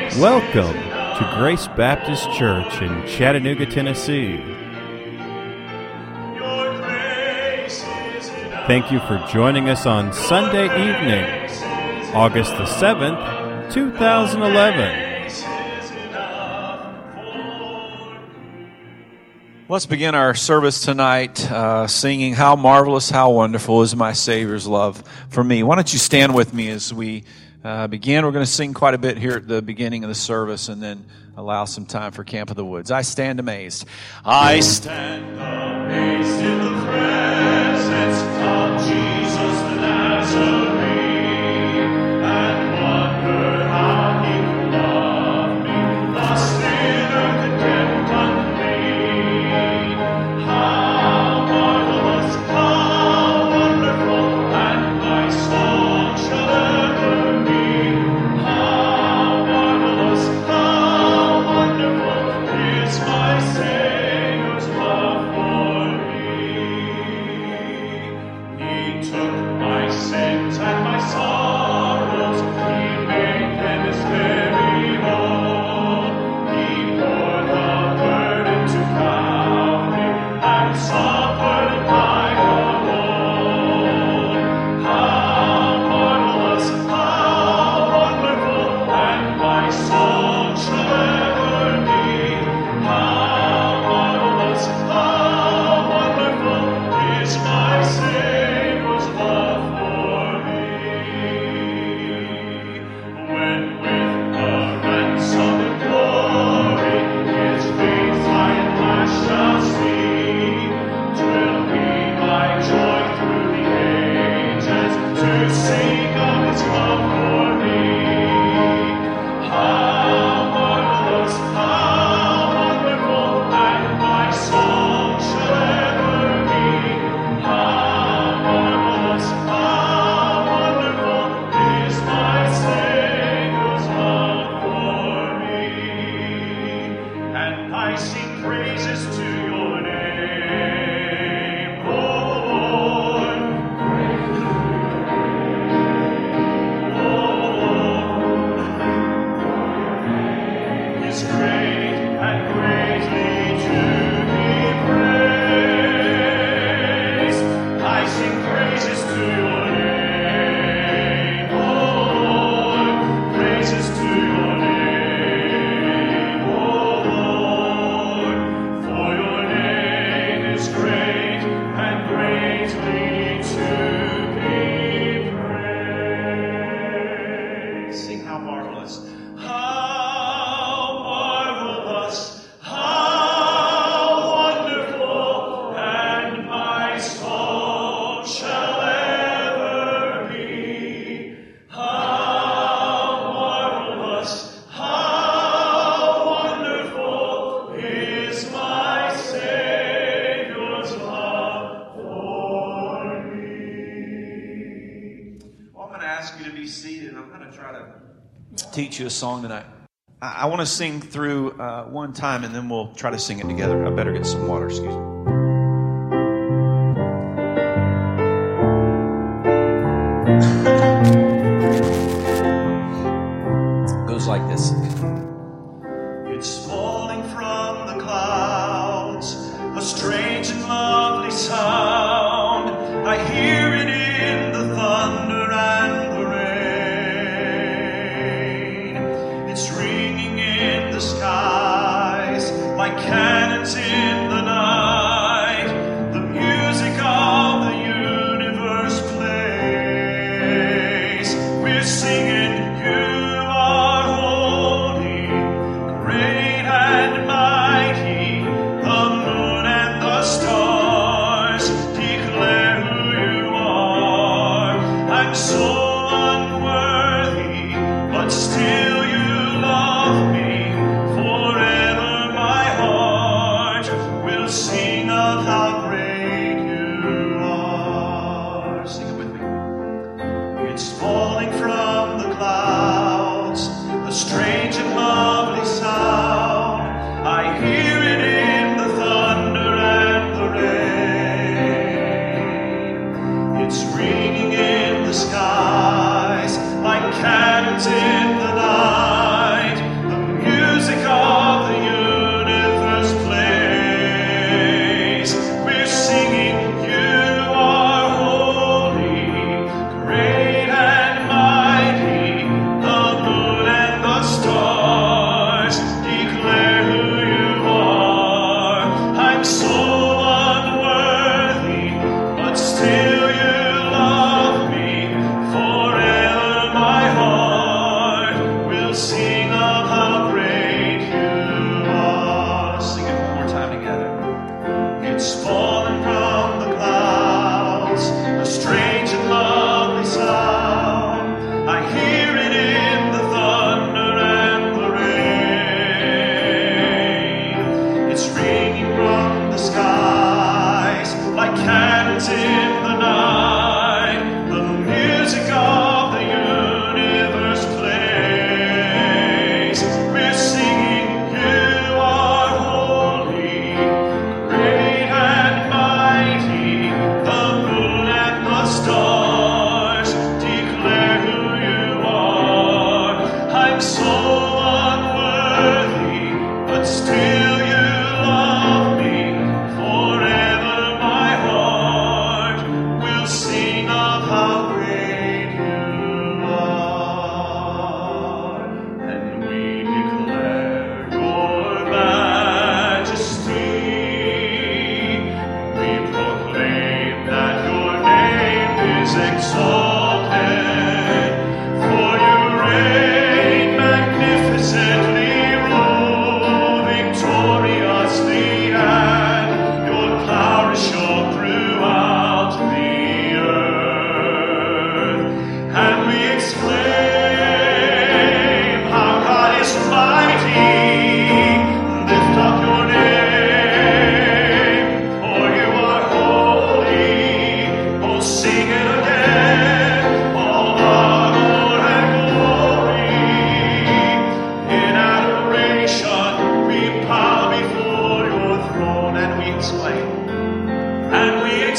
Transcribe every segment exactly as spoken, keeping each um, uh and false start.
Welcome to Grace Baptist Church in Chattanooga, Tennessee. Thank you for joining us on Sunday evening, August the seventh, two thousand eleven. Let's begin our service tonight uh, singing How Marvelous, How Wonderful is My Savior's Love for Me. Why don't you stand with me as we uh, begin. We're going to sing quite a bit here at the beginning of the service and then allow some time for Camp of the Woods. I stand amazed. I stand amazed in the presence of Jesus the Nazarene. Teach you a song tonight. I, I want to sing through uh, one time and then we'll try to sing it together. I better get some water, excuse me. It goes like this. It's falling from the clouds, a strange and lovely sound. I hear it in the thunder and the skies like cannons in the night.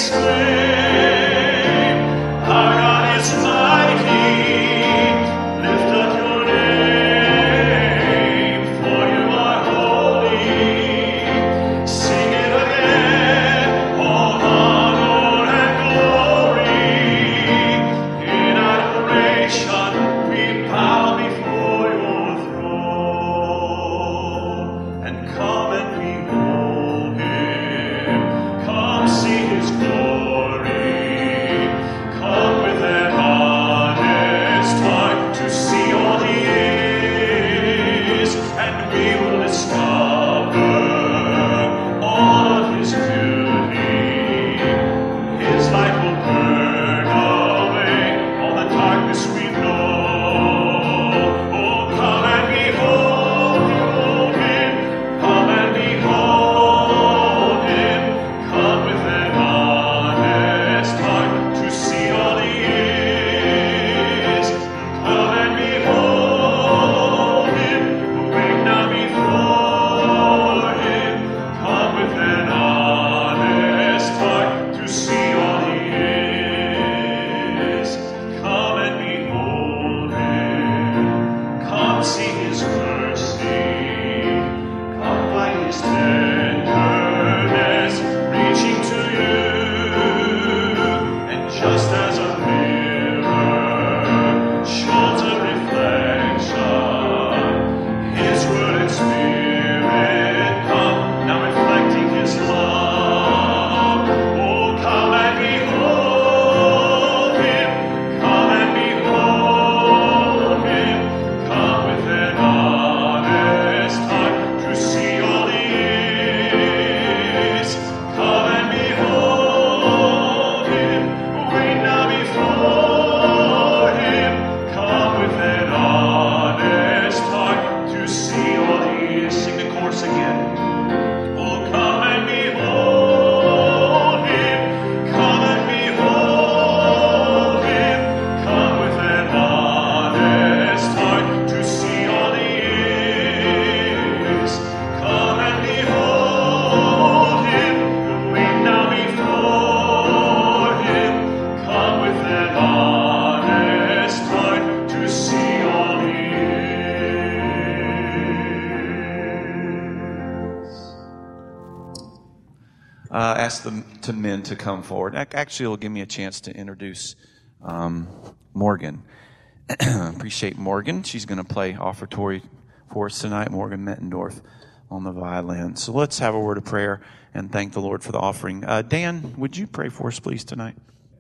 uh, ask the to men to come forward. Actually, it'll give me a chance to introduce um, Morgan. Appreciate Morgan. She's going to play offertory for us tonight. Morgan Mettendorf on the violin. So let's have a word of prayer and thank the Lord for the offering. Uh, Dan, would you pray for us, please, tonight?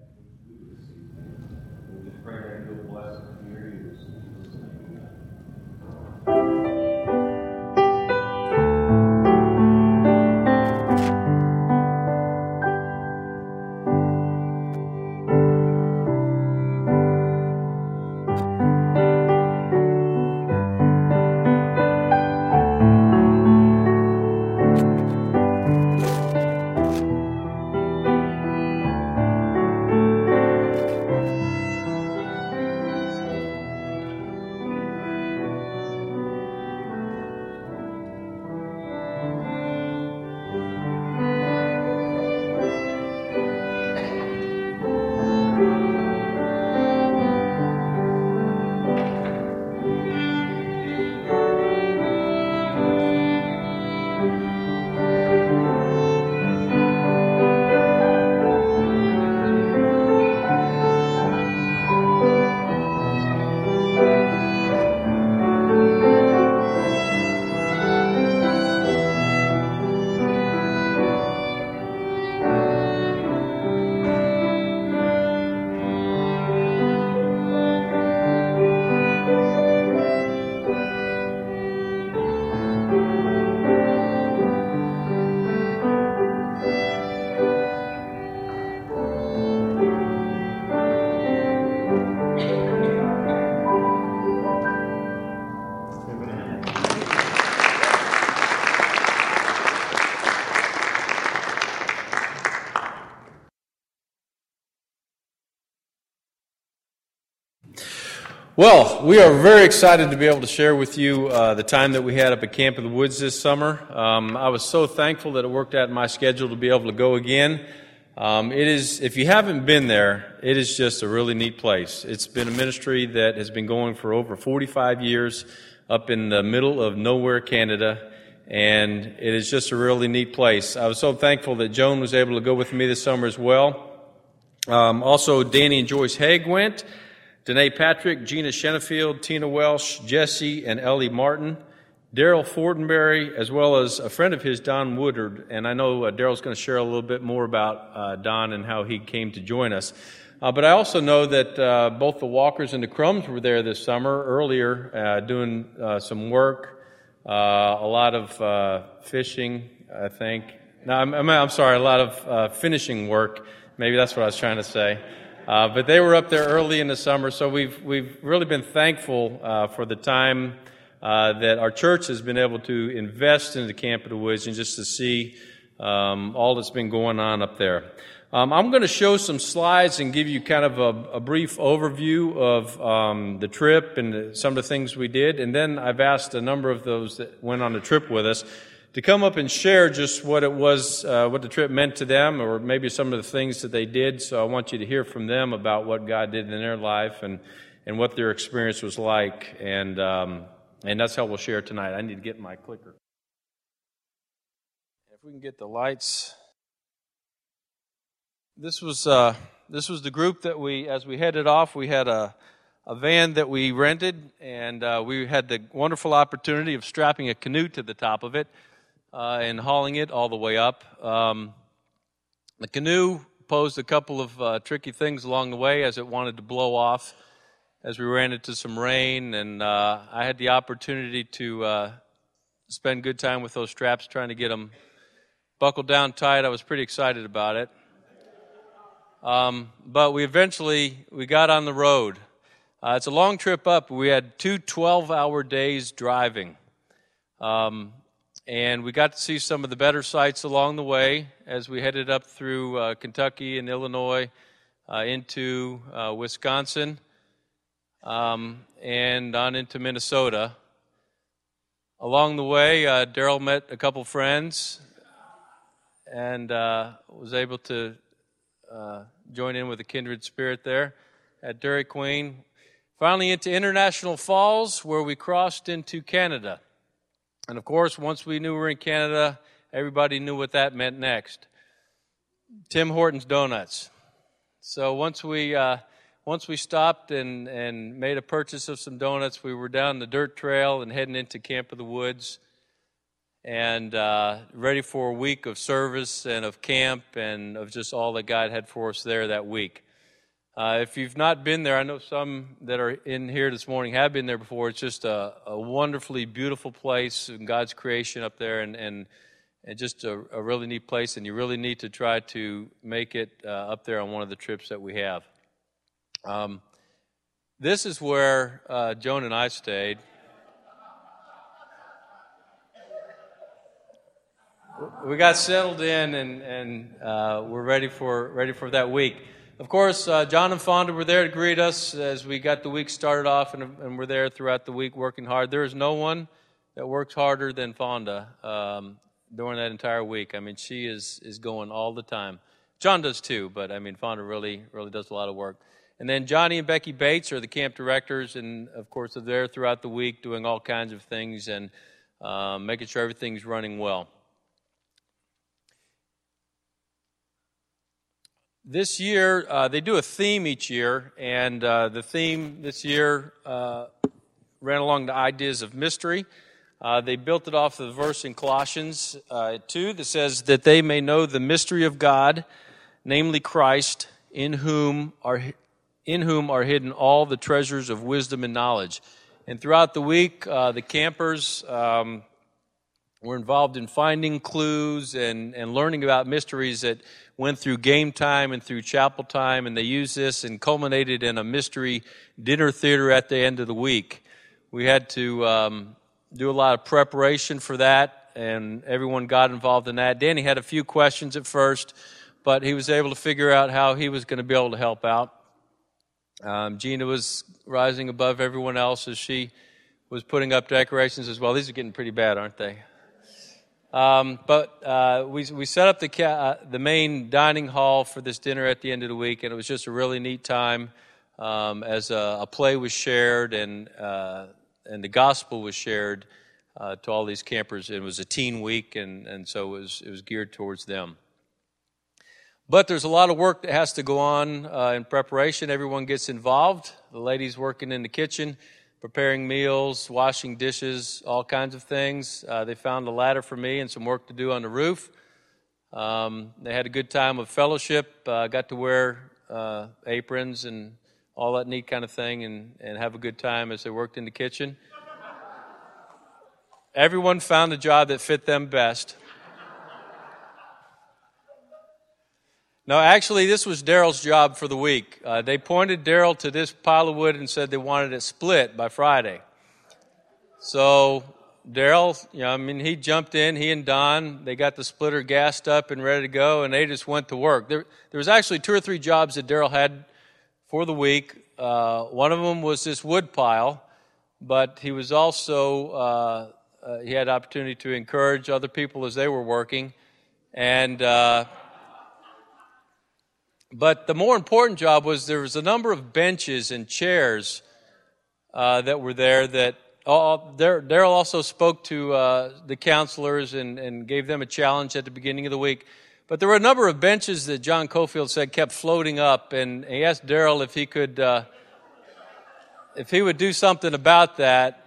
Well, we are very excited to be able to share with you uh, the time that we had up at Camp in the Woods this summer. Um, I was so thankful that it worked out in my schedule to be able to go again. Um, it is, if you haven't been there, it is just a really neat place. It's been a ministry that has been going for over forty-five years up in the middle of nowhere, Canada, and it is just a really neat place. I was so thankful that Joan was able to go with me this summer as well. Um, also, Danny and Joyce Haig went, Danae Patrick, Gina Shenefield, Tina Welsh, Jesse, and Ellie Martin, Daryl Fortenberry, as well as a friend of his, Don Woodard. And I know uh, Daryl's going to share a little bit more about uh, Don and how he came to join us. Uh, but I also know that uh, both the Walkers and the Crumbs were there this summer earlier uh, doing uh, some work, uh, a lot of uh, fishing, I think. No, I'm, I'm sorry, a lot of uh, finishing work. Maybe that's what I was trying to say. Uh, but they were up there early in the summer, so we've we've really been thankful uh, for the time uh, that our church has been able to invest into Camp of the Woods and just to see um, all that's been going on up there. Um, I'm going to show some slides and give you kind of a, a brief overview of um, the trip and the, some of the things we did, and then I've asked a number of those that went on the trip with us to come up and share just what it was, uh, what the trip meant to them, or maybe some of the things that they did. So I want you to hear from them about what God did in their life and, and what their experience was like. And um, and that's how we'll share tonight. I need to get my clicker. If we can get the lights. This was uh, this was the group that we, as we headed off, we had a a van that we rented, and uh, we had the wonderful opportunity of strapping a canoe to the top of it. Uh, and hauling it all the way up. Um, the canoe posed a couple of uh, tricky things along the way as it wanted to blow off as we ran into some rain, and uh, I had the opportunity to uh, spend good time with those straps trying to get them buckled down tight. I was pretty excited about it. Um, but we eventually, we got on the road. Uh, it's a long trip up. We had two twelve-hour days driving. Um, And we got to see some of the better sights along the way as we headed up through uh, Kentucky and Illinois uh, into uh, Wisconsin um, and on into Minnesota. Along the way, uh, Daryl met a couple friends and uh, was able to uh, join in with a kindred spirit there at Dairy Queen. Finally into International Falls, where we crossed into Canada. And of course, once we knew we were in Canada, everybody knew what that meant next. Tim Hortons Donuts. So once we uh, once we stopped and, and made a purchase of some donuts, we were down the dirt trail and heading into Camp of the Woods and uh, ready for a week of service and of camp and of just all that God had for us there that week. Uh, if you've not been there, I know some that are in here this morning have been there before. It's just a, a wonderfully beautiful place in God's creation up there, and, and, and just a, a really neat place, and you really need to try to make it uh, up there on one of the trips that we have. Um, this is where uh, Joan and I stayed. We got settled in, and, and uh, we're ready for ready for that week. Of course, uh, John and Fonda were there to greet us as we got the week started off, and, and we're there throughout the week working hard. There is no one that works harder than Fonda um, during that entire week. I mean, she is is going all the time. John does too, but I mean, Fonda really really does a lot of work. And then Johnny and Becky Bates are the camp directors, and of course, they're there throughout the week doing all kinds of things and um, making sure everything's running well. This year, uh, they do a theme each year, and uh, the theme this year uh, ran along the ideas of mystery. Uh, they built it off of the verse in Colossians uh, two that says that they may know the mystery of God, namely Christ, in whom are in whom are hidden all the treasures of wisdom and knowledge. And throughout the week, uh, the campers um, were involved in finding clues and, and learning about mysteries that went through game time and through chapel time, and they used this and culminated in a mystery dinner theater at the end of the week. We had to um, do a lot of preparation for that, and everyone got involved in that. Danny had a few questions at first, but he was able to figure out how he was going to be able to help out. Um, Gina was rising above everyone else as she was putting up decorations as well. These are getting pretty bad, aren't they? Um, but uh, we we set up the ca- uh, the main dining hall for this dinner at the end of the week, and it was just a really neat time um, as a, a play was shared and uh, and the gospel was shared uh, to all these campers. It was a teen week, and, and so it was it was geared towards them. But there's a lot of work that has to go on uh, in preparation. Everyone gets involved. The ladies working in the kitchen, preparing meals, washing dishes, all kinds of things. Uh, they found a ladder for me and some work to do on the roof. Um, they had a good time of fellowship. Uh, got to wear uh, aprons and all that neat kind of thing and, and have a good time as they worked in the kitchen. Everyone found the job that fit them best. No, actually, this was Daryl's job for the week. Uh, they pointed Daryl to this pile of wood and said they wanted it split by Friday. So Daryl, you know, I mean, he jumped in, he and Don, they got the splitter gassed up and ready to go, and they just went to work. There, there was actually two or three jobs that Daryl had for the week. Uh, one of them was this wood pile, but he was also, uh, uh, he had opportunity to encourage other people as they were working. And... Uh, But the more important job was there was a number of benches and chairs uh, that were there that all, Daryl also spoke to uh, the counselors and, and gave them a challenge at the beginning of the week. But there were a number of benches that John Cofield said kept floating up, and he asked Daryl if he could, uh, if he would do something about that.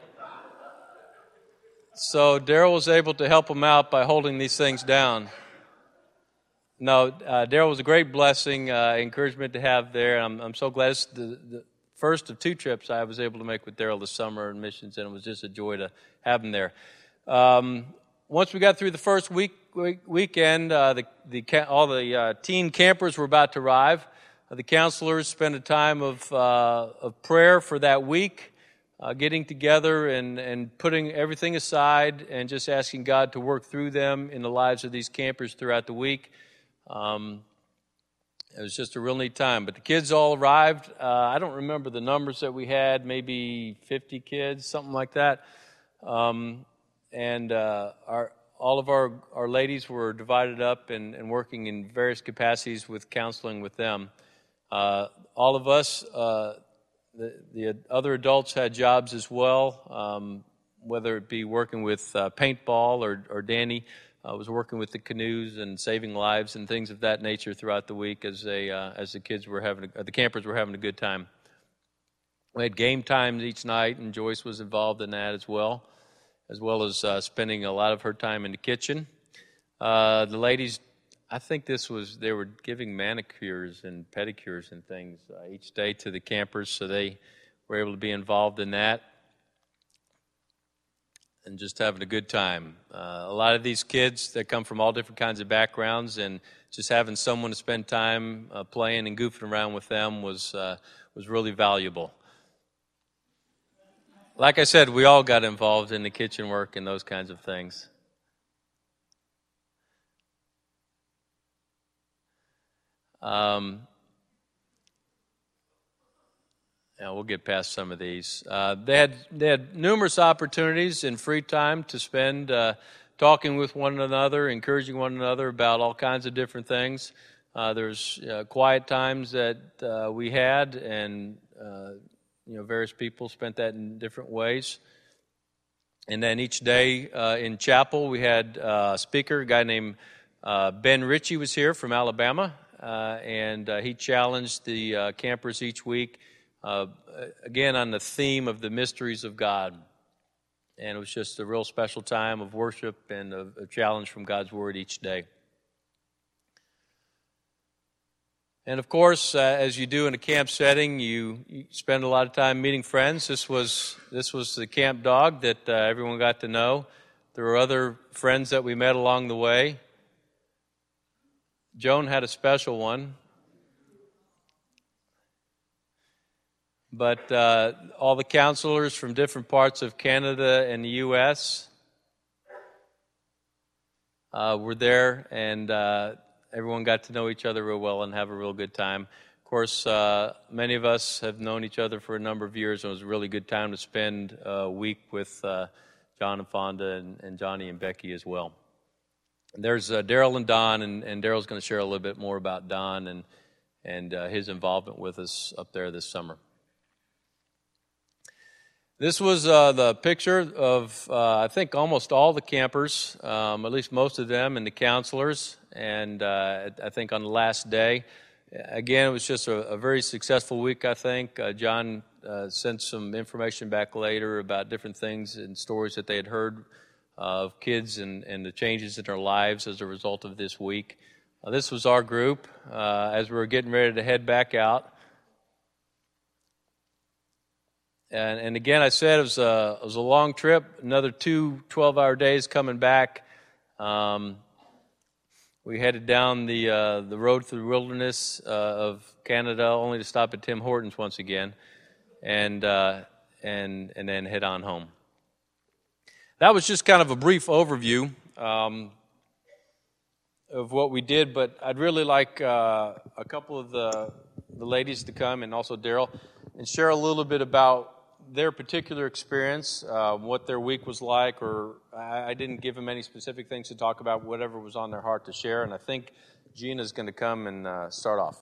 So Daryl was able to help him out by holding these things down. No, uh, Daryl was a great blessing, uh, encouragement to have there. I'm, I'm so glad. It's the, the first of two trips I was able to make with Daryl this summer in missions, and it was just a joy to have him there. Um, once we got through the first week, week weekend, uh, the, the all the uh, teen campers were about to arrive. Uh, the counselors spent a time of uh, of prayer for that week, uh, getting together and, and putting everything aside and just asking God to work through them in the lives of these campers throughout the week. Um, it was just a real neat time. But the kids all arrived. Uh, I don't remember the numbers that we had, maybe fifty kids, something like that. Um, and uh, our all of our, our ladies were divided up and, and working in various capacities with counseling with them. Uh, all of us, uh, the, the other adults had jobs as well, um, whether it be working with uh, paintball or, or Danny. I was working with the canoes and saving lives and things of that nature throughout the week as they uh, as the kids were having a, the campers were having a good time. We had game times each night, and Joyce was involved in that as well, as well as uh, spending a lot of her time in the kitchen. Uh, the ladies, I think this was they were giving manicures and pedicures and things uh, each day to the campers, so they were able to be involved in that. And just having a good time. Uh, a lot of these kids that come from all different kinds of backgrounds, and just having someone to spend time uh, playing and goofing around with them was uh, was really valuable. Like I said, we all got involved in the kitchen work and those kinds of things. Um, Yeah, we'll get past some of these. Uh, they had they had numerous opportunities in free time to spend uh, talking with one another, encouraging one another about all kinds of different things. Uh, there's uh, quiet times that uh, we had, and uh, you know, various people spent that in different ways. And then each day uh, in chapel, we had uh, a speaker, a guy named uh, Ben Ritchie was here from Alabama, uh, and uh, he challenged the uh, campers each week. Uh, again, on the theme of the mysteries of God. And it was just a real special time of worship and a, a challenge from God's Word each day. And of course, uh, as you do in a camp setting, you, you spend a lot of time meeting friends. This was this was the camp dog that uh, everyone got to know. There were other friends that we met along the way. Joan had a special one. But uh, all the counselors from different parts of Canada and the U S uh, were there, and uh, everyone got to know each other real well and have a real good time. Of course, uh, many of us have known each other for a number of years, and it was a really good time to spend a week with uh, John and Fonda and, and Johnny and Becky as well. there's uh, Daryl and Don, and, and Daryl's going to share a little bit more about Don and, and uh, his involvement with us up there this summer. This was uh, the picture of, uh, I think, almost all the campers, um, at least most of them, and the counselors. And uh, I think on the last day, again, it was just a, a very successful week, I think. Uh, John uh, sent some information back later about different things and stories that they had heard of kids and, and the changes in their lives as a result of this week. Uh, this was our group uh, as we were getting ready to head back out. And, and again, I said it was, a, it was a long trip, another two twelve-hour days coming back. Um, we headed down the uh, the road through the wilderness uh, of Canada, only to stop at Tim Hortons once again, and uh, and and then head on home. That was just kind of a brief overview um, of what we did, but I'd really like uh, a couple of the the ladies to come, and also Daryl, and share a little bit about their particular experience, uh, what their week was like, or I, I didn't give them any specific things to talk about, whatever was on their heart to share, and I think Gina's going to come and uh, start off.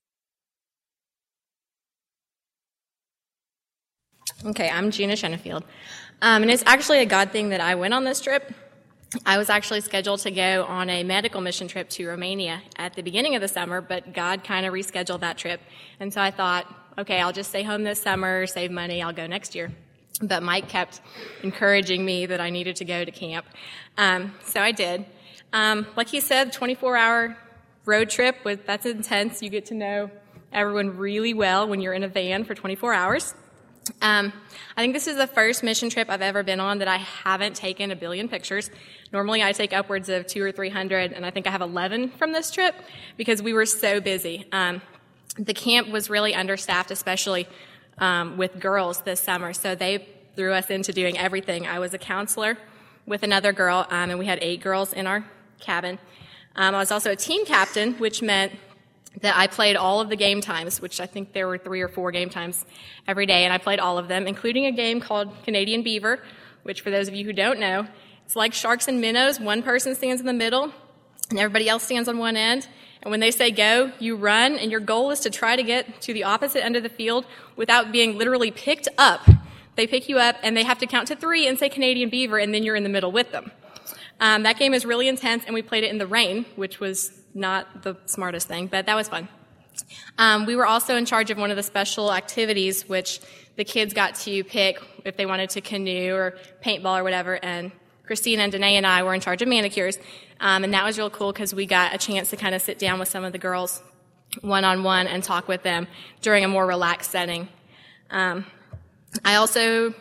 Okay, I'm Gina Shenefield, um, and it's actually a God thing that I went on this trip. I was actually scheduled to go on a medical mission trip to Romania at the beginning of the summer, but God kind of rescheduled that trip, and so I thought, okay, I'll just stay home this summer, save money, I'll go next year. But Mike kept encouraging me that I needed to go to camp. Um, so I did. Um, like he said, twenty-four hour road trip, with, that's intense. You get to know everyone really well when you're in a van for twenty-four hours. Um, I think this is the first mission trip I've ever been on that I haven't taken a billion pictures. Normally I take upwards of two or three hundred, and I think I have eleven from this trip because we were so busy. Um, The camp was really understaffed, especially um, with girls this summer, so they threw us into doing everything. I was a counselor with another girl, um, and we had eight girls in our cabin. Um, I was also a team captain, which meant that I played all of the game times, which I think there were three or four game times every day, and I played all of them, including a game called Canadian Beaver, which for those of you who don't know, it's like sharks and minnows. One person stands in the middle, and everybody else stands on one end. And when they say go, you run, and your goal is to try to get to the opposite end of the field without being literally picked up. They pick you up, and they have to count to three and say Canadian Beaver, and then you're in the middle with them. Um, that game is really intense, and we played it in the rain, which was not the smartest thing, but that was fun. Um, we were also in charge of one of the special activities, which the kids got to pick if they wanted to canoe or paintball or whatever, and Christina and Danae and I were in charge of manicures, um, and that was real cool because we got a chance to kind of sit down with some of the girls one-on-one and talk with them during a more relaxed setting. Um, I also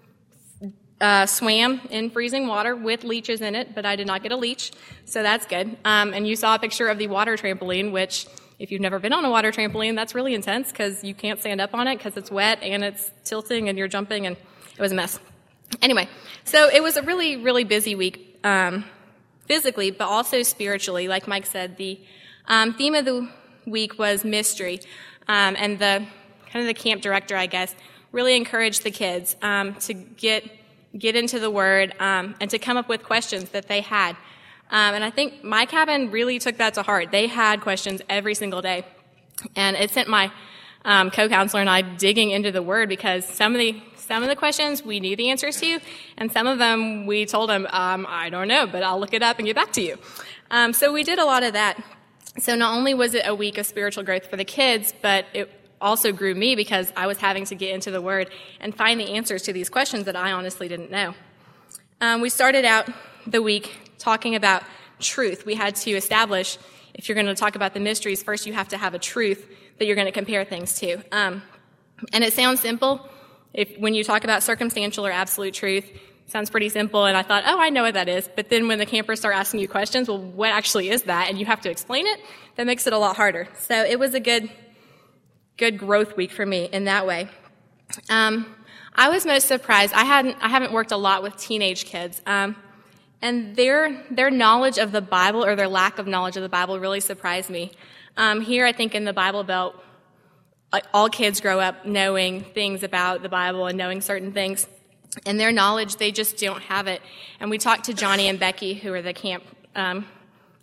uh, swam in freezing water with leeches in it, but I did not get a leech, so that's good. Um, and you saw a picture of the water trampoline, which if you've never been on a water trampoline, that's really intense because you can't stand up on it because it's wet and it's tilting and you're jumping, and it was a mess. Anyway, so it was a really, really busy week, um, physically, but also spiritually. Like Mike said, the um, theme of the week was mystery, um, and the kind of the camp director, I guess, really encouraged the kids um, to get get into the Word um, and to come up with questions that they had. Um, and I think my cabin really took that to heart. They had questions every single day, and it sent my um, co-counselor and I digging into the Word because some of the Some of the questions we knew the answers to, and some of them we told them, um, I don't know, but I'll look it up and get back to you. Um, so we did a lot of that. So not only was it a week of spiritual growth for the kids, but it also grew me because I was having to get into the Word and find the answers to these questions that I honestly didn't know. Um, we started out the week talking about truth. We had to establish, if you're going to talk about the mysteries, first you have to have a truth that you're going to compare things to. Um, and it sounds simple. If when you talk about circumstantial or absolute truth, it sounds pretty simple, and I thought, oh, I know what that is. But then when the campers start asking you questions, well, what actually is that? And you have to explain it, that makes it a lot harder. So it was a good, good growth week for me in that way. Um, I was most surprised. I hadn't, I haven't worked a lot with teenage kids, um, and their their knowledge of the Bible or their lack of knowledge of the Bible really surprised me. Um, here, I think in the Bible Belt, all kids grow up knowing things about the Bible and knowing certain things. And their knowledge, they just don't have it. And we talked to Johnny and Becky, who are the camp um,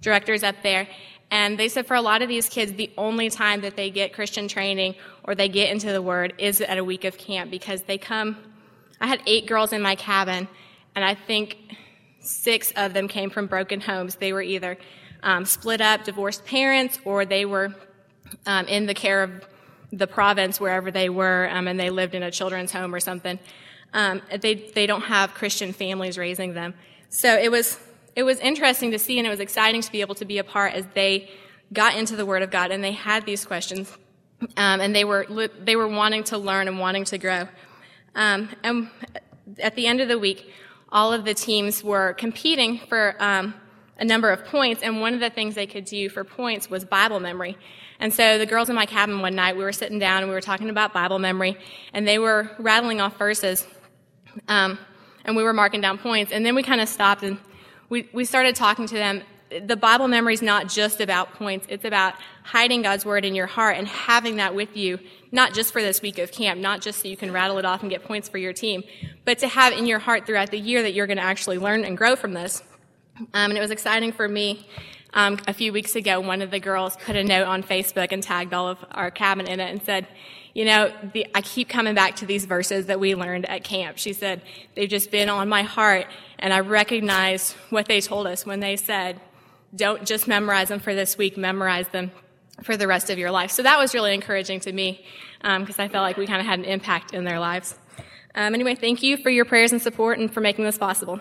directors up there. And they said for a lot of these kids, the only time that they get Christian training or they get into the Word is at a week of camp, because they come. I had eight girls in my cabin, and I think six of them came from broken homes. They were either um, split up, divorced parents, or they were um, in the care of the province wherever they were, um, and they lived in a children's home or something. Um, they they don't have Christian families raising them. So it was it was interesting to see, and it was exciting to be able to be a part as they got into the Word of God and they had these questions, um, and they were they were wanting to learn and wanting to grow. Um, and at the end of the week, all of the teams were competing for um, a number of points, and one of the things they could do for points was Bible memory. And so the girls in my cabin one night, we were sitting down and we were talking about Bible memory, and they were rattling off verses, um, and we were marking down points. And then we kind of stopped and we, we started talking to them. The Bible memory is not just about points. It's about hiding God's Word in your heart and having that with you, not just for this week of camp, not just so you can rattle it off and get points for your team, but to have in your heart throughout the year that you're going to actually learn and grow from this. Um, and it was exciting for me. Um, a few weeks ago, one of the girls put a note on Facebook and tagged all of our cabin in it and said, you know, the, I keep coming back to these verses that we learned at camp. She said, they've just been on my heart, and I recognized what they told us when they said, don't just memorize them for this week, memorize them for the rest of your life. So that was really encouraging to me, because um, I felt like we kind of had an impact in their lives. Um, anyway, thank you for your prayers and support and for making this possible.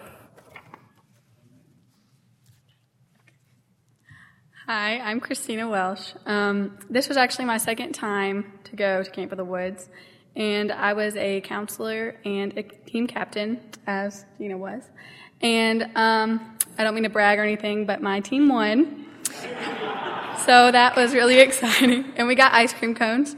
Hi, I'm Christina Welsh. Um, this was actually my second time to go to Camp of the Woods, and I was a counselor and a team captain, as Gina was. And um, I don't mean to brag or anything, but my team won. So that was really exciting. And we got ice cream cones.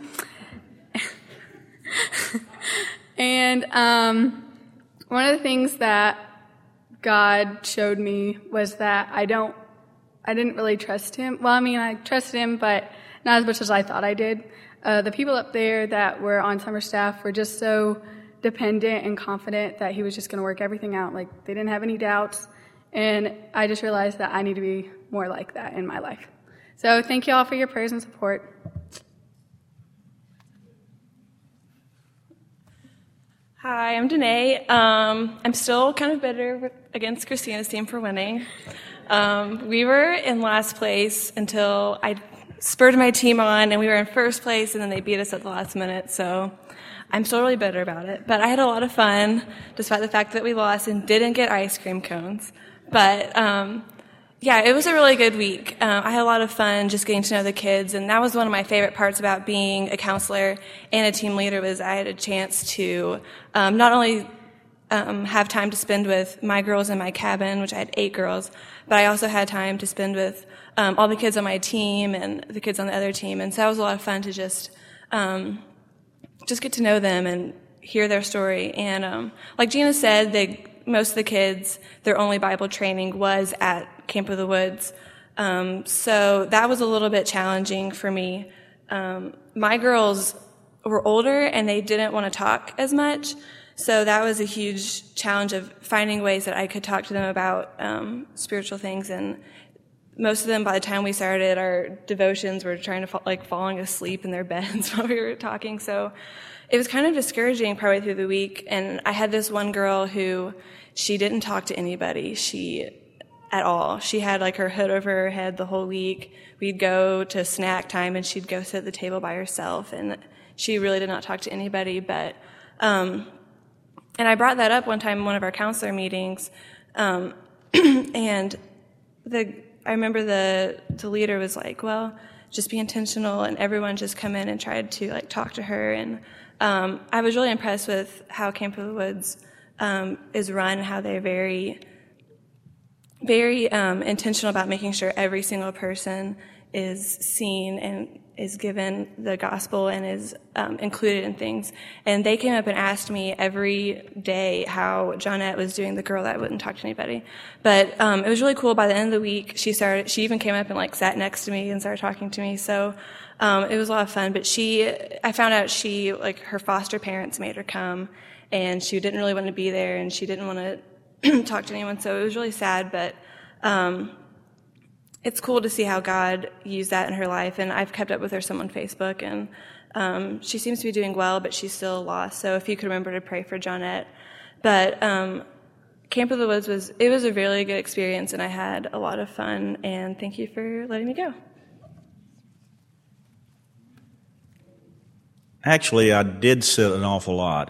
And um, one of the things that God showed me was that I don't, I didn't really trust him. Well, I mean, I trusted him, but not as much as I thought I did. Uh, the people up there that were on summer staff were just so dependent and confident that he was just going to work everything out. Like, they didn't have any doubts. And I just realized that I need to be more like that in my life. So thank you all for your prayers and support. Hi, I'm Danae. Um, I'm still kind of bitter against Christina's team for winning. Um, we were in last place until I spurred my team on, and we were in first place, and then they beat us at the last minute. So I'm still really bitter about it. But I had a lot of fun, despite the fact that we lost and didn't get ice cream cones. But um, yeah, it was a really good week. Uh, I had a lot of fun just getting to know the kids, and that was one of my favorite parts about being a counselor and a team leader, was I had a chance to um, not only um, have time to spend with my girls in my cabin, which I had eight girls, but I also had time to spend with um, all the kids on my team and the kids on the other team. And so that was a lot of fun to just um, just get to know them and hear their story. And um, like Gina said, they, most of the kids, their only Bible training was at Camp of the Woods. Um, so that was a little bit challenging for me. Um, my girls were older and they didn't want to talk as much. So that was a huge challenge of finding ways that I could talk to them about um, spiritual things. And most of them, by the time we started our devotions, were trying to fall, like falling asleep in their beds while we were talking. So it was kind of discouraging partway through the week. And I had this one girl who, she didn't talk to anybody. She at all. She had like her hood over her head the whole week. We'd go to snack time and she'd go sit at the table by herself. And she really did not talk to anybody. But um, and I brought that up one time in one of our counselor meetings, um, and the I remember the the leader was like, "Well, just be intentional," and everyone just come in and tried to like talk to her. And um, I was really impressed with how Camp of the Woods um, is run, how they're very, very um, intentional about making sure every single person is seen and is given the gospel and is um, included in things. And they came up and asked me every day how Johnette was doing, the girl that wouldn't talk to anybody. But um, it was really cool. By the end of the week, she started. She even came up and like sat next to me and started talking to me. So um, it was a lot of fun. But she, I found out she like her foster parents made her come, and she didn't really want to be there, and she didn't want to talk to anyone. So it was really sad. But um, it's cool to see how God used that in her life. And I've kept up with her some on Facebook, and um, she seems to be doing well, but she's still lost. So if you could remember to pray for Johnette. But um, Camp of the Woods was, it was a really good experience, and I had a lot of fun, and thank you for letting me go. Actually, I did sit an awful lot.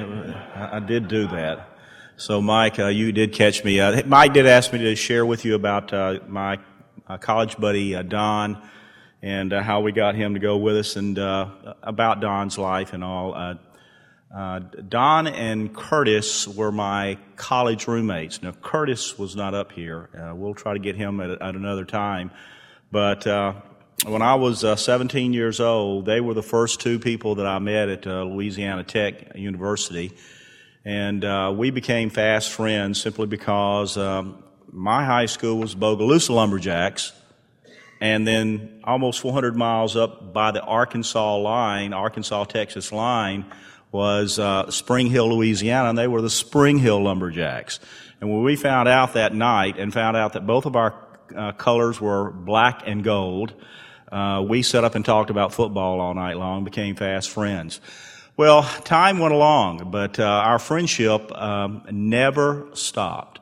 I did do that. So, Mike, uh, you did catch me. Uh, Mike did ask me to share with you about uh, my uh, college buddy, uh, Don, and uh, how we got him to go with us, and uh, about Don's life and all. Uh, uh, Don and Curtis were my college roommates. Now, Curtis was not up here. Uh, we'll try to get him at, at another time. But uh, when I was uh, seventeen years old, they were the first two people that I met at uh, Louisiana Tech University. And uh, we became fast friends simply because um, my high school was Bogalusa Lumberjacks, and then almost four hundred miles up by the Arkansas line, Arkansas-Texas line, was uh, Spring Hill, Louisiana, and they were the Spring Hill Lumberjacks. And when we found out that night and found out that both of our uh, colors were black and gold, uh, we sat up and talked about football all night long, became fast friends. Well, time went along, but uh, our friendship um, never stopped.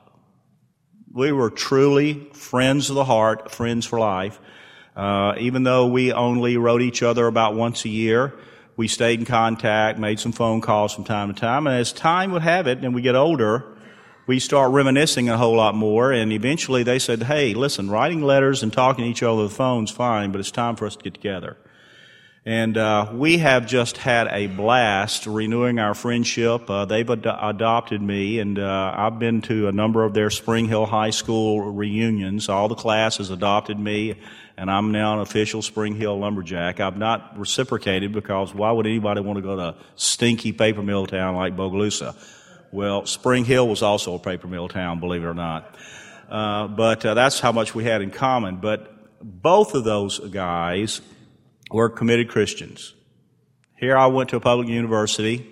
We were truly friends of the heart, friends for life. Uh, even though we only wrote each other about once a year, we stayed in contact, made some phone calls from time to time. And as time would have it, and we get older, we start reminiscing a whole lot more. And eventually they said, hey, listen, writing letters and talking to each other on the phone's fine, but it's time for us to get together. And uh, we have just had a blast renewing our friendship. Uh, they've ad- adopted me, and uh, I've been to a number of their Spring Hill High School reunions. All the classes adopted me, and I'm now an official Spring Hill Lumberjack. I've not reciprocated because why would anybody want to go to a stinky paper mill town like Bogalusa? Well, Spring Hill was also a paper mill town, believe it or not. Uh, but uh, that's how much we had in common. But both of those guys were committed Christians. Here I went to a public university,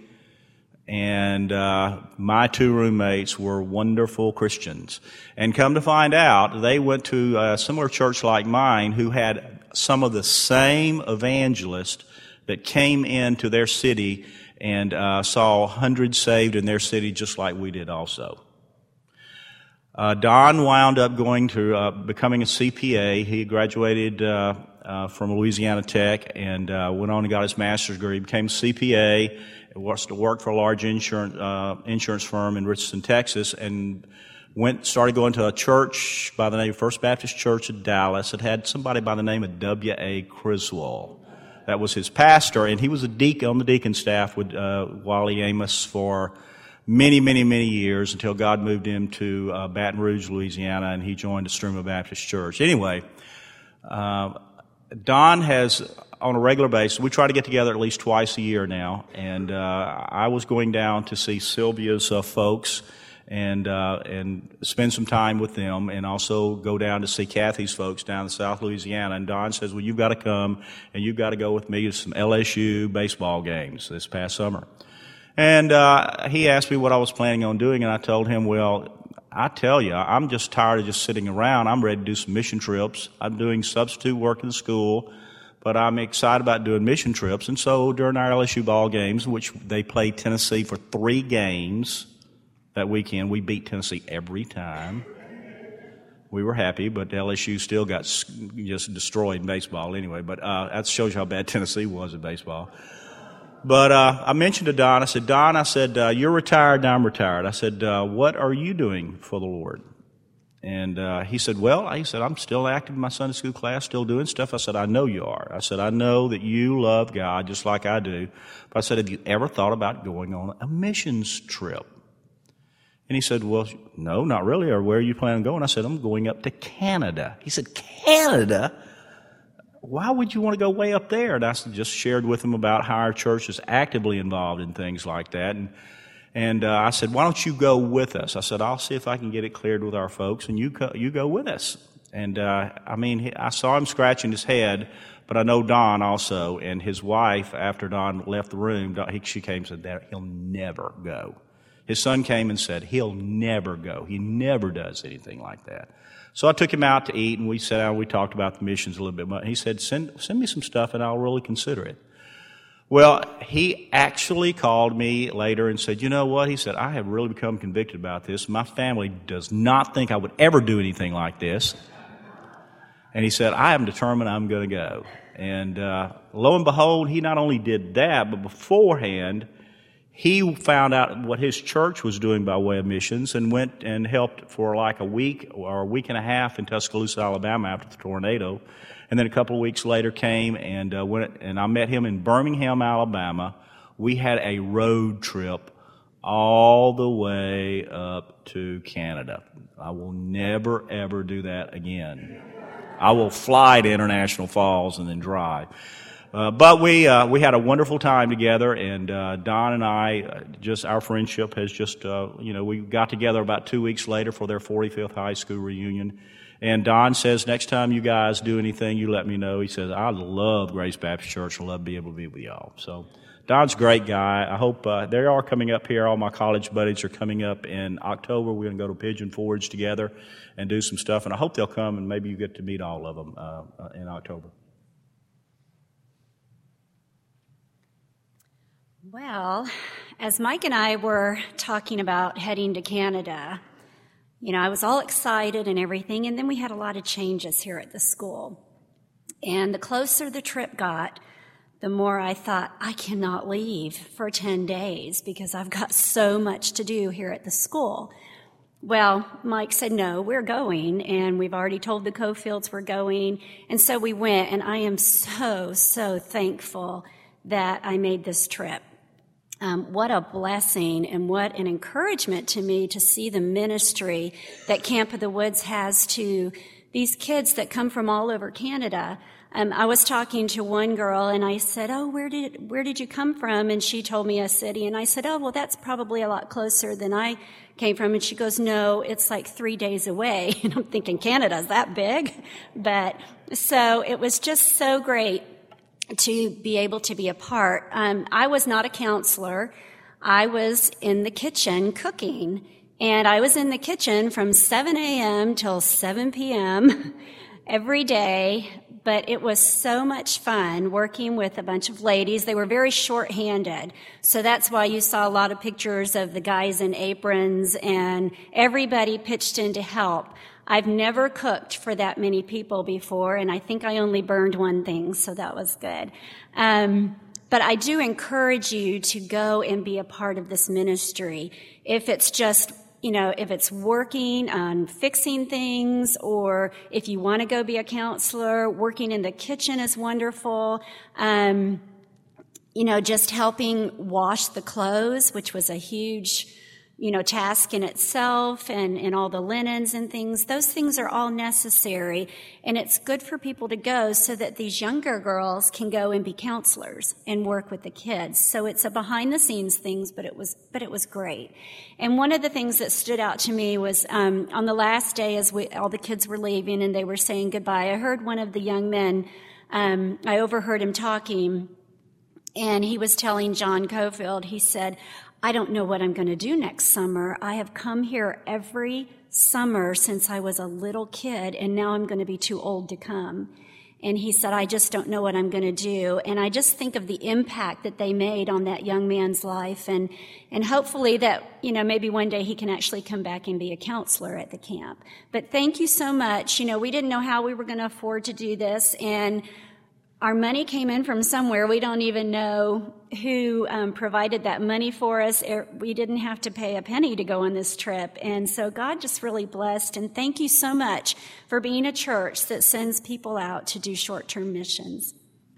and uh, my two roommates were wonderful Christians. And come to find out, they went to a similar church like mine who had some of the same evangelists that came into their city and uh, saw hundreds saved in their city just like we did also. Uh, Don wound up going to uh, becoming a C P A. He graduated uh, uh, from Louisiana Tech and uh, went on and got his master's degree. He became a C P A, worked for a large insurance uh, insurance firm in Richardson, Texas, and went started going to a church by the name of First Baptist Church of Dallas. It had somebody by the name of W A Criswell. That was his pastor, and he was a deacon on the deacon staff with uh, Wally Amos for many, many, many years until God moved him to uh, Baton Rouge, Louisiana, and he joined the Struma Baptist Church. Anyway, uh, Don has, on a regular basis, we try to get together at least twice a year now, and uh, I was going down to see Sylvia's uh, folks and uh, and spend some time with them, and also go down to see Kathy's folks down in South Louisiana. And Don says, well, you've got to come, and you've got to go with me to some L S U baseball games this past summer. And uh, he asked me what I was planning on doing, and I told him, well, I tell you, I'm just tired of just sitting around. I'm ready to do some mission trips. I'm doing substitute work in the school, but I'm excited about doing mission trips. And so during our L S U ball games, which they played Tennessee for three games that weekend, we beat Tennessee every time. We were happy, but L S U still got just destroyed in baseball anyway. But uh, that shows you how bad Tennessee was at baseball. But uh, I mentioned to Don, I said, Don, I said, uh, you're retired, now I'm retired. I said, uh, what are you doing for the Lord? And uh, he said, well, he said, I'm still active in my Sunday school class, still doing stuff. I said, I know you are. I said, I know that you love God just like I do. But I said, have you ever thought about going on a missions trip? And he said, well, no, not really. Or where are you planning on going? I said, I'm going up to Canada. He said, Canada? Why would you want to go way up there? And I just shared with him about how our church is actively involved in things like that. And and uh, I said, why don't you go with us? I said, I'll see if I can get it cleared with our folks, and you go, you go with us. And uh, I mean, he, I saw him scratching his head, but I know Don also, and his wife, after Don left the room, he, she came and said, that he'll never go. His son came and said, he'll never go. He never does anything like that. So I took him out to eat, and we sat down and we talked about the missions a little bit more. He said, send, send me some stuff, and I'll really consider it. Well, he actually called me later and said, you know what? He said, I have really become convicted about this. My family does not think I would ever do anything like this. And he said, I am determined I'm going to go. And uh, lo and behold, he not only did that, but beforehand, he found out what his church was doing by way of missions and went and helped for like a week or a week and a half in Tuscaloosa, Alabama after the tornado. And then a couple of weeks later came and uh, went, and I met him in Birmingham, Alabama. We had a road trip all the way up to Canada. I will never, ever do that again. I will fly to International Falls and then drive. Uh, but we uh, we had a wonderful time together, and uh, Don and I, uh, just our friendship has just, uh, you know, we got together about two weeks later for their forty-fifth high school reunion. And Don says, next time you guys do anything, you let me know. He says, I love Grace Baptist Church. I love to be able to be with y'all. So Don's a great guy. I hope uh, they are coming up here. All my college buddies are coming up in October. We're going to go to Pigeon Forge together and do some stuff. And I hope they'll come, and maybe you get to meet all of them uh, uh, in October. Well, as Mike and I were talking about heading to Canada, you know, I was all excited and everything, and then we had a lot of changes here at the school. And the closer the trip got, the more I thought, I cannot leave for ten days because I've got so much to do here at the school. Well, Mike said, no, we're going, and we've already told the Cofields we're going. And so we went, and I am so, so thankful that I made this trip. Um, what a blessing and what an encouragement to me to see the ministry that Camp of the Woods has to these kids that come from all over Canada. Um, I was talking to one girl and I said, oh, where did, where did you come from? And she told me a city. And I said, oh, well, that's probably a lot closer than I came from. And she goes, no, it's like three days away. And I'm thinking, Canada's that big? But so it was just so great to be able to be a part. Um, I was not a counselor. I was in the kitchen cooking, and I was in the kitchen from seven a.m. till seven p.m. every day, but it was so much fun working with a bunch of ladies. They were very short-handed, so that's why you saw a lot of pictures of the guys in aprons, and everybody pitched in to help. I've never cooked for that many people before, and I think I only burned one thing, so that was good. Um, but I do encourage you to go and be a part of this ministry. If it's just, you know, if it's working on fixing things, or if you want to go be a counselor, working in the kitchen is wonderful. Um, you know, just helping wash the clothes, which was a huge you know, task in itself, and, and all the linens and things. Those things are all necessary, and it's good for people to go so that these younger girls can go and be counselors and work with the kids. So it's a behind-the-scenes things, but it was but it was great. And one of the things that stood out to me was um, on the last day, as we all the kids were leaving and they were saying goodbye, I heard one of the young men. Um, I overheard him talking, and he was telling John Cofield. He said, I don't know what I'm going to do next summer. I have come here every summer since I was a little kid, and now I'm going to be too old to come. And he said, I just don't know what I'm going to do. And I just think of the impact that they made on that young man's life, and, and hopefully that, you know, maybe one day he can actually come back and be a counselor at the camp. But thank you so much. You know, we didn't know how we were going to afford to do this, and our money came in from somewhere. We don't even know who um, provided that money for us. We didn't have to pay a penny to go on this trip. And so God just really blessed. And thank you so much for being a church that sends people out to do short-term missions.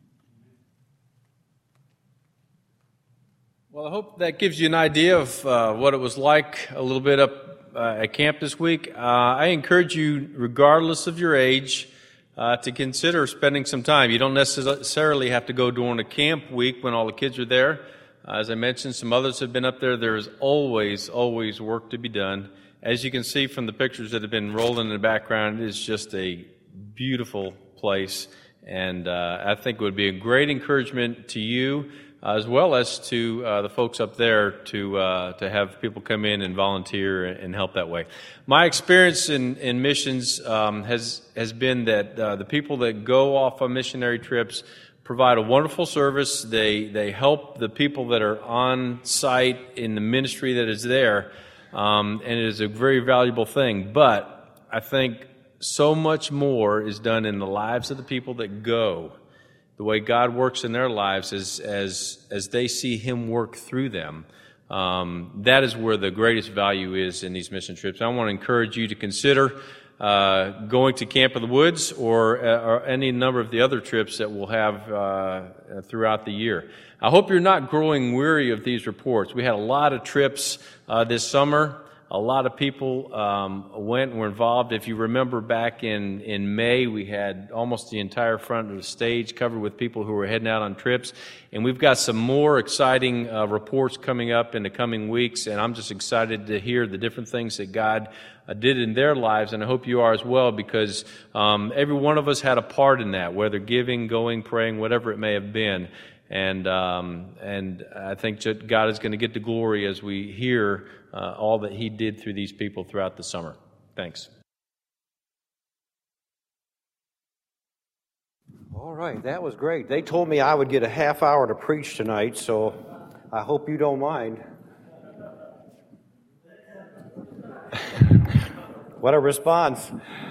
Well, I hope that gives you an idea of uh, what it was like a little bit up uh, at camp this week. Uh, I encourage you, regardless of your age, Uh, to consider spending some time. You don't necessarily have to go during a camp week when all the kids are there. Uh, as I mentioned, some others have been up there. There is always, always work to be done. As you can see from the pictures that have been rolling in the background, it is just a beautiful place. And uh, I think it would be a great encouragement to you uh, as well as to uh, the folks up there to uh, to have people come in and volunteer and help that way. My experience in, in missions um, has has been that uh, the people that go off on missionary trips provide a wonderful service. They they help the people that are on site in the ministry that is there, um, and it is a very valuable thing. But I think so much more is done in the lives of the people that go. The way God works in their lives as as as they see Him work through them. Um, that is where the greatest value is in these mission trips. I want to encourage you to consider uh, going to Camp of the Woods or, uh, or any number of the other trips that we'll have uh, throughout the year. I hope you're not growing weary of these reports. We had a lot of trips uh, this summer. A lot of people um, went and were involved. If you remember back in, in May, we had almost the entire front of the stage covered with people who were heading out on trips. And we've got some more exciting uh, reports coming up in the coming weeks, and I'm just excited to hear the different things that God uh, did in their lives, and I hope you are as well, because um, every one of us had a part in that, whether giving, going, praying, whatever it may have been. And um, and I think that God is going to get the glory as we hear uh, all that He did through these people throughout the summer. Thanks. All right, that was great. They told me I would get a half hour to preach tonight, so I hope you don't mind. What a response.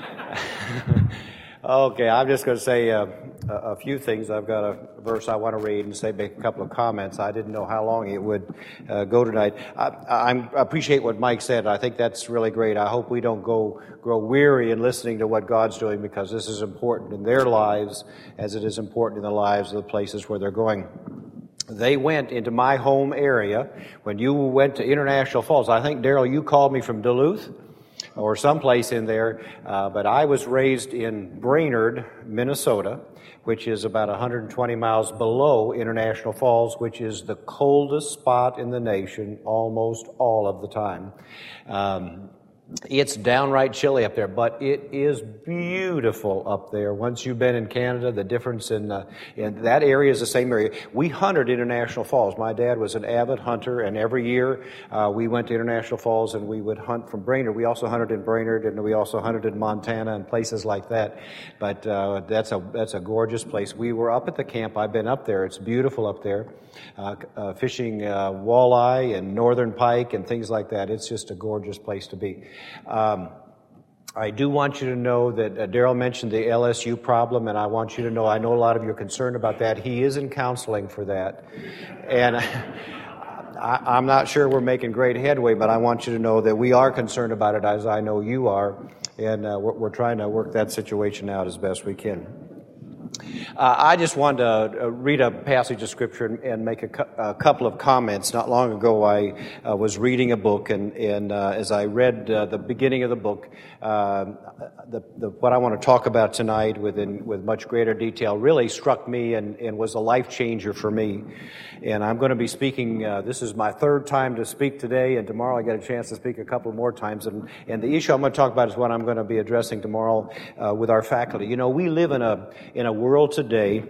Okay, I'm just going to say uh, a few things. I've got a verse I want to read and say make a couple of comments. I didn't know how long it would uh, go tonight. I, I'm, I appreciate what Mike said. I think that's really great. I hope we don't go grow weary in listening to what God's doing, because this is important in their lives as it is important in the lives of the places where they're going. They went into my home area. When you went to International Falls, I think, Daryl, you called me from Duluth or someplace in there, uh, but I was raised in Brainerd, Minnesota, which is about one hundred twenty miles below International Falls, which is the coldest spot in the nation almost all of the time. Um, It's downright chilly up there, but it is beautiful up there. Once you've been in Canada, the difference in, uh, in that area is the same area. We hunted International Falls. My dad was an avid hunter, and every year uh, we went to International Falls and we would hunt from Brainerd. We also hunted in Brainerd, and we also hunted in Montana and places like that. But uh, that's a that's a gorgeous place. We were up at the camp. I've been up there. It's beautiful up there. Uh, uh, fishing uh, walleye and northern pike and things like that. It's just a gorgeous place to be. Um, I do want you to know that uh, Daryl mentioned the L S U problem, and I want you to know, I know a lot of you are concerned about that. He is in counseling for that. And I, I'm not sure we're making great headway, but I want you to know that we are concerned about it, as I know you are, and uh, we're, we're trying to work that situation out as best we can. Uh, I just wanted to uh, read a passage of Scripture and, and make a, cu- a couple of comments. Not long ago, I uh, was reading a book, and, and uh, as I read uh, the beginning of the book, uh, the, the, what I want to talk about tonight within, with much greater detail really struck me and, and was a life changer for me. And I'm going to be speaking, uh, this is my third time to speak today, and tomorrow I get a chance to speak a couple more times. And, and the issue I'm going to talk about is what I'm going to be addressing tomorrow uh, with our faculty. You know, we live in a in a world today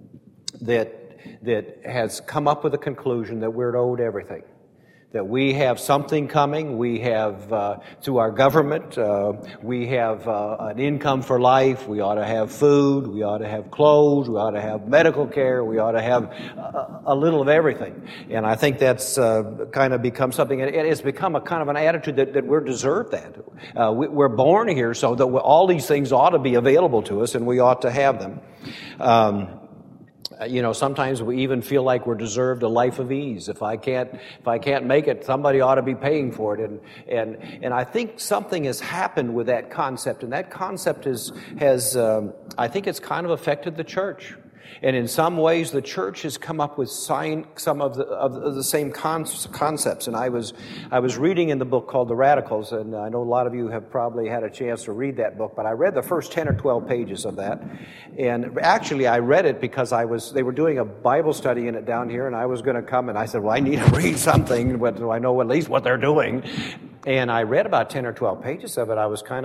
that that has come up with a conclusion that we're owed everything. That we have something coming, we have, uh, through our government, uh, we have uh, an income for life, we ought to have food, we ought to have clothes, we ought to have medical care, we ought to have a, a little of everything. And I think that's uh, kind of become something, it has become a kind of an attitude that, that we're deserved that. Uh, we, we're born here so that all these things ought to be available to us, and we ought to have them. Um, You know, sometimes we even feel like we're deserved a life of ease. If I can't, if I can't make it, somebody ought to be paying for it. And and and I think something has happened with that concept, and that concept is has um, I think it's kind of affected the church. And in some ways, the church has come up with sign, some of the, of the same con- concepts. And I was I was reading in the book called The Radicals, and I know a lot of you have probably had a chance to read that book, but I read the first ten or twelve pages of that. And actually, I read it because I was they were doing a Bible study in it down here, and I was going to come, and I said, well, I need to read something, but I know at least what they're doing. And I read about ten or twelve pages of it. I was kind of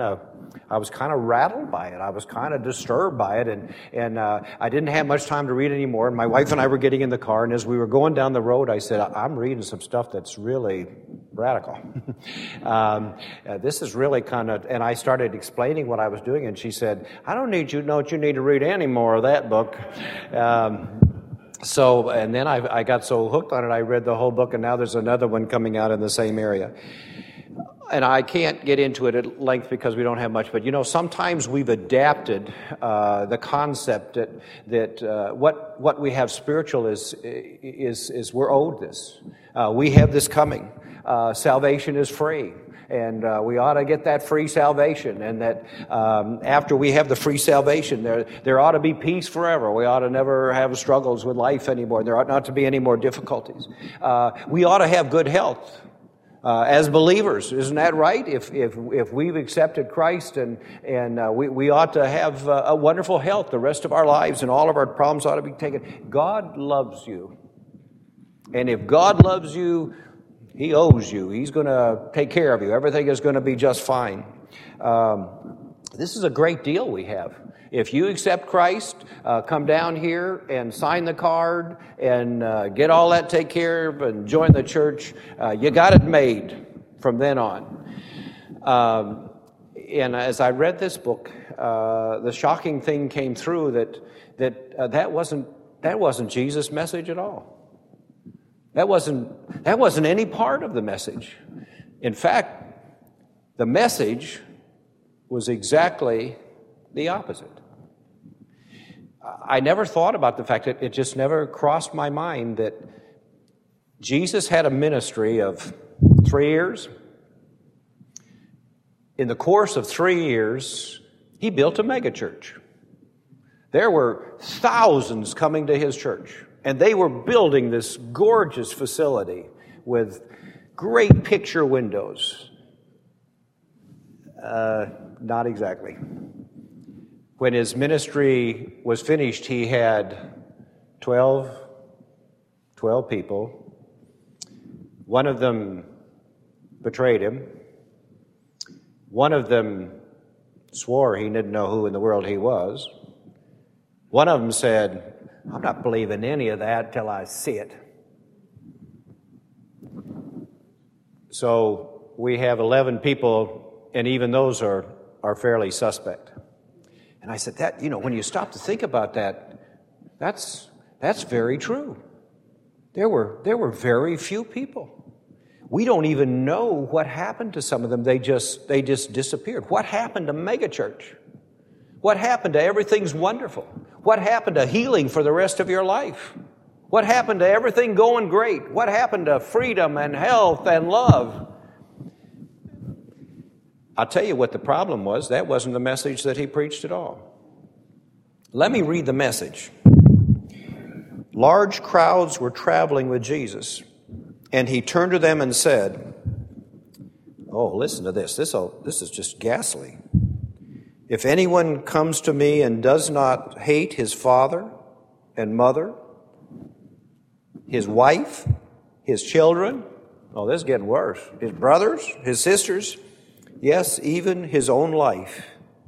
I was kind of rattled by it. I was kind of disturbed by it, and and uh, I didn't have much time to read anymore. And my wife and I were getting in the car, and as we were going down the road, I said, "I'm reading some stuff that's really radical. um, uh, this is really kind of." And I started explaining what I was doing, and she said, "I don't need you to know what you need to read any more of that book." Um, so, and then I, I got so hooked on it, I read the whole book, and now there's another one coming out in the same area. And I can't get into it at length because we don't have much, but you know, sometimes we've adapted uh, the concept that that uh, what what we have spiritual is is is we're owed this. Uh, we have this coming. Uh, salvation is free, and uh, we ought to get that free salvation. And that um, after we have the free salvation, there there ought to be peace forever. We ought to never have struggles with life anymore. There ought not to be any more difficulties. Uh, we ought to have good health. Uh, as believers, isn't that right? If if if we've accepted Christ, and and uh, we we ought to have uh, a wonderful health the rest of our lives, and all of our problems ought to be taken. God loves you, and if God loves you, He owes you. He's going to take care of you. Everything is going to be just fine. Um, this is a great deal we have. If you accept Christ, uh, come down here and sign the card and uh, get all that taken care of and join the church. Uh, you got it made from then on. Um, and as I read this book, uh, the shocking thing came through that that uh, that wasn't that wasn't Jesus' message at all. That wasn't that wasn't any part of the message. In fact, the message was exactly the opposite. I never thought about the fact that it just never crossed my mind that Jesus had a ministry of three years. In the course of three years, He built a megachurch. There were thousands coming to His church, and they were building this gorgeous facility with great picture windows. Uh, not exactly. When his ministry was finished, he had twelve, twelve people. One of them betrayed him. One of them swore he didn't know who in the world he was. One of them said, "I'm not believing any of that till I see it." So we have eleven people, and even those are, are fairly suspect. And I said, that, you know, when you stop to think about that, that's that's very true. There were there were very few people. We don't even know what happened to some of them. They just they just disappeared. What happened to megachurch? What happened to everything's wonderful? What happened to healing for the rest of your life? What happened to everything going great? What happened to freedom and health and love? I'll tell you what the problem was. That wasn't the message that he preached at all. Let me read the message. Large crowds were traveling with Jesus, and he turned to them and said, oh, listen to this. This, this is just ghastly. If anyone comes to me and does not hate his father and mother, his wife, his children, oh, this is getting worse, his brothers, his sisters, yes, even his own life,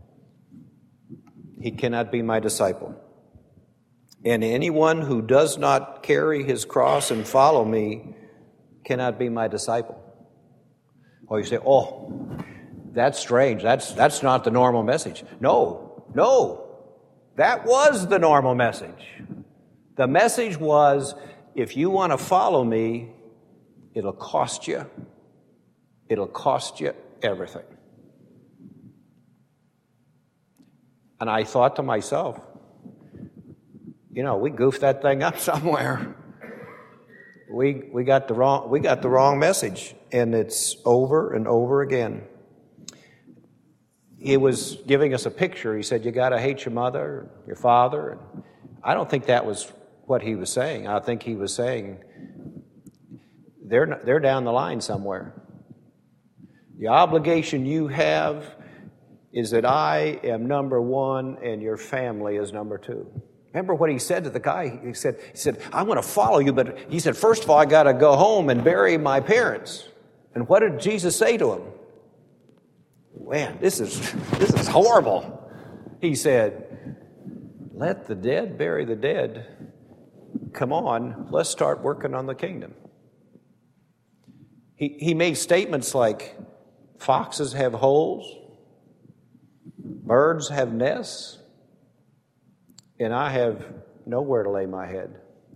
he cannot be my disciple. And anyone who does not carry his cross and follow me cannot be my disciple. Or you say, oh, that's strange. That's that's not the normal message. No, no. That was the normal message. The message was, if you want to follow me, it'll cost you. It'll cost you everything. And I thought to myself, you know, we goofed that thing up somewhere. We we got the wrong we got the wrong message, and it's over and over again. He was giving us a picture. He said, you got to hate your mother, your father. I don't think that was what he was saying. I think he was saying they're they're down the line somewhere. The obligation you have is that I am number one and your family is number two. Remember what he said to the guy? He said, he said, I want to follow you, but he said, first of all, I got to go home and bury my parents. And what did Jesus say to him? man, this is this is horrible. He said, let the dead bury the dead. Come on, let's start working on the kingdom. He, he made statements like, foxes have holes, birds have nests, and I have nowhere to lay my head.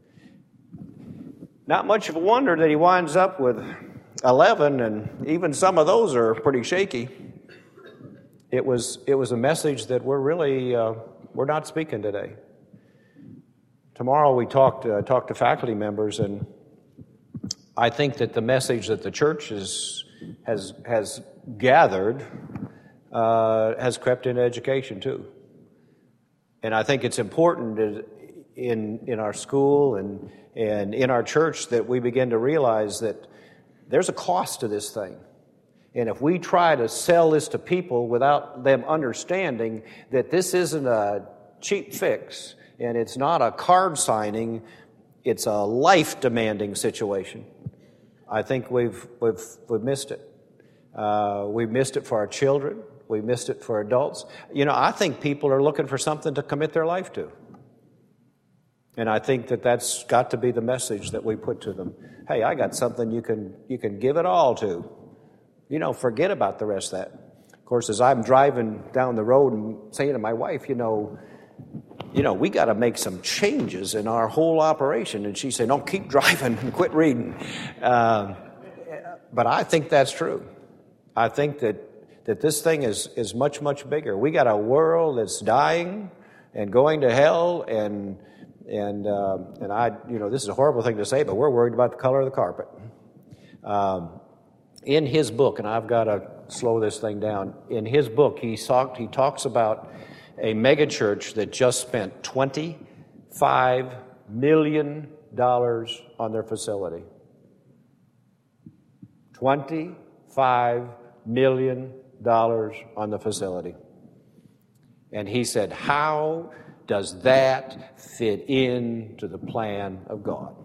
Not much of a wonder that he winds up with eleven, and even some of those are pretty shaky. It was it was a message that we're really uh, we're not speaking today. Tomorrow we talked uh, talked to faculty members, and I think that the message that the church is, has has gathered uh, has crept into education too. And I think it's important in in our school and and in our church that we begin to realize that there's a cost to this thing. And if we try to sell this to people without them understanding that this isn't a cheap fix and it's not a card signing, it's a life-demanding situation, I think we've we've we've missed it. Uh, we missed it for our children. We missed it for adults. You know, I think people are looking for something to commit their life to. And I think that that's got to be the message that we put to them. Hey, I got something you can you can give it all to. You know, forget about the rest of that. Of course, as I'm driving down the road and saying to my wife, you know, you know, we got to make some changes in our whole operation. And she said, no, keep driving and quit reading. Uh, but I think that's true. I think that, that this thing is, is much, much bigger. We got a world that's dying and going to hell, and and uh, and I, you know, this is a horrible thing to say, but we're worried about the color of the carpet. Um, in his book, and I've got to slow this thing down. In his book, he talked. He talks about a megachurch that just spent twenty-five million dollars on their facility. twenty-five million dollars on the facility. And he said, how does that fit into the plan of God?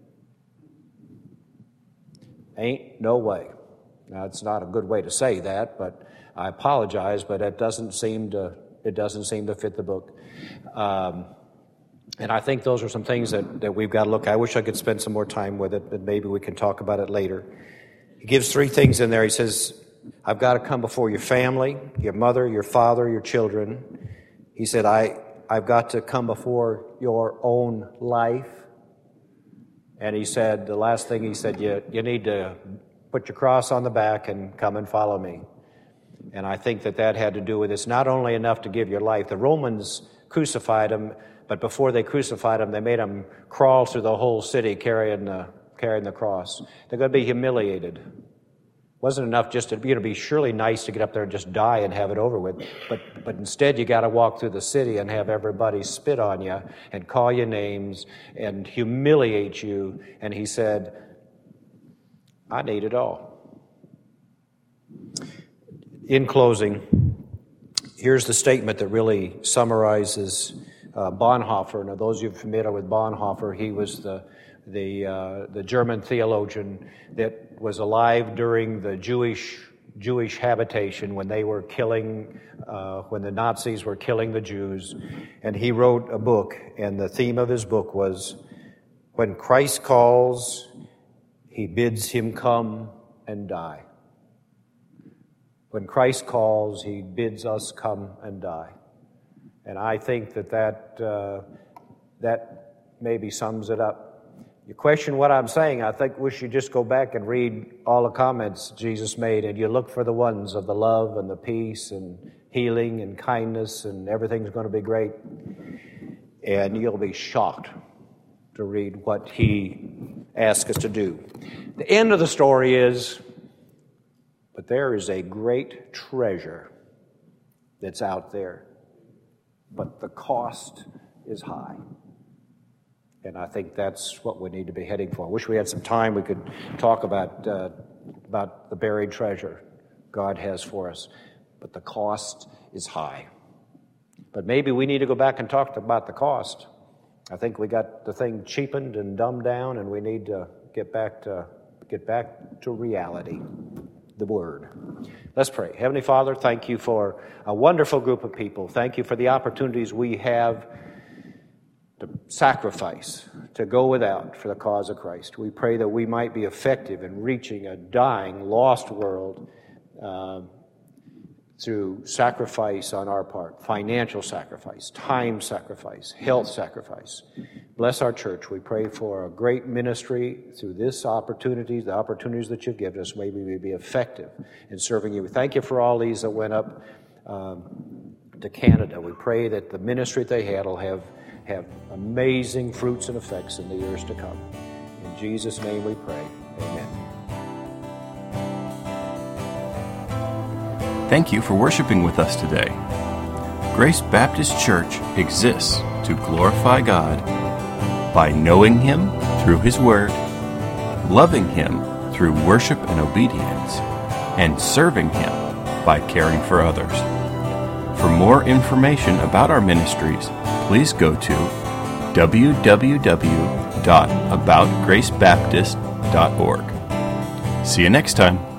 Ain't no way. Now, it's not a good way to say that, but I apologize, but it doesn't seem to it doesn't seem to fit the book. Um, and I think those are some things that, that we've got to look at. I wish I could spend some more time with it, but maybe we can talk about it later. He gives three things in there. He says, I've got to come before your family, your mother, your father, your children. He said, I, I've got to come before your own life. And he said, the last thing he said, you, you need to put your cross on the back and come and follow me. And I think that that had to do with it's not only enough to give your life. The Romans crucified him, but before they crucified him, they made him crawl through the whole city carrying the, carrying the cross. They're going to be humiliated. Wasn't enough just to, you know, be surely nice to get up there and just die and have it over with. But but instead you got to walk through the city and have everybody spit on you and call you names and humiliate you. And he said, I need it all. In closing, here's the statement that really summarizes uh, Bonhoeffer. Now, those of you familiar with Bonhoeffer, he was the the uh, the German theologian that was alive during the Jewish Jewish habitation when they were killing, uh, when the Nazis were killing the Jews, and he wrote a book, and the theme of his book was, "When Christ calls, he bids him come and die." When Christ calls, he bids us come and die. And I think that that, uh, that maybe sums it up. You question what I'm saying, I think we should just go back and read all the comments Jesus made, and you look for the ones of the love and the peace and healing and kindness, and everything's going to be great. And you'll be shocked to read what he asked us to do. The end of the story is, but there is a great treasure that's out there, but the cost is high. And I think that's what we need to be heading for. I wish we had some time. We could talk about uh, about the buried treasure God has for us, but the cost is high. But maybe we need to go back and talk about the cost. I think we got the thing cheapened and dumbed down, and we need to get back to get back to reality, the Word. Let's pray. Heavenly Father, thank you for a wonderful group of people. Thank you for the opportunities we have to sacrifice, to go without for the cause of Christ. We pray that we might be effective in reaching a dying, lost world uh, through sacrifice on our part, financial sacrifice, time sacrifice, health sacrifice. Bless our church. We pray for a great ministry through this opportunity, the opportunities that you've given us. Maybe we be effective in serving you. We thank you for all these that went up um, to Canada. We pray that the ministry they had will have, have amazing fruits and effects in the years to come. In Jesus' name we pray. Amen. Thank you for worshiping with us today. Grace Baptist Church exists to glorify God by knowing Him through His Word, loving Him through worship and obedience, and serving Him by caring for others. For more information about our ministries, please go to w w w dot about grace baptist dot org. See you next time.